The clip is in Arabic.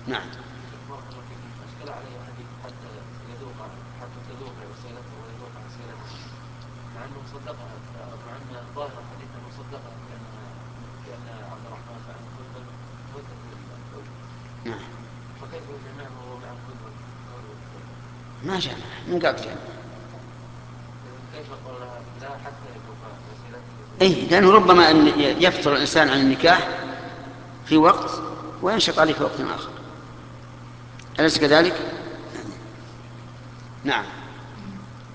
نعم. أشكل عليه حديث حتى يذوق، حتى تذوق وسيلته ويذوق وسيلته، مع أنه صدقها، مع أن ظاهر الحديث أنه صدقها بأن عبد الرحمن مع الهدهد الكون، نعم. فكيف جمعه وهو مع الهدهد الكون؟ ما جمع من قال جمع. كيف قولها لا حتى يذوق وسيلته؟ إيه، لأنه ربما أن يفتر الإنسان عن النكاح في وقت وينشط عليه في وقت آخر، أليس كذلك؟ نعم.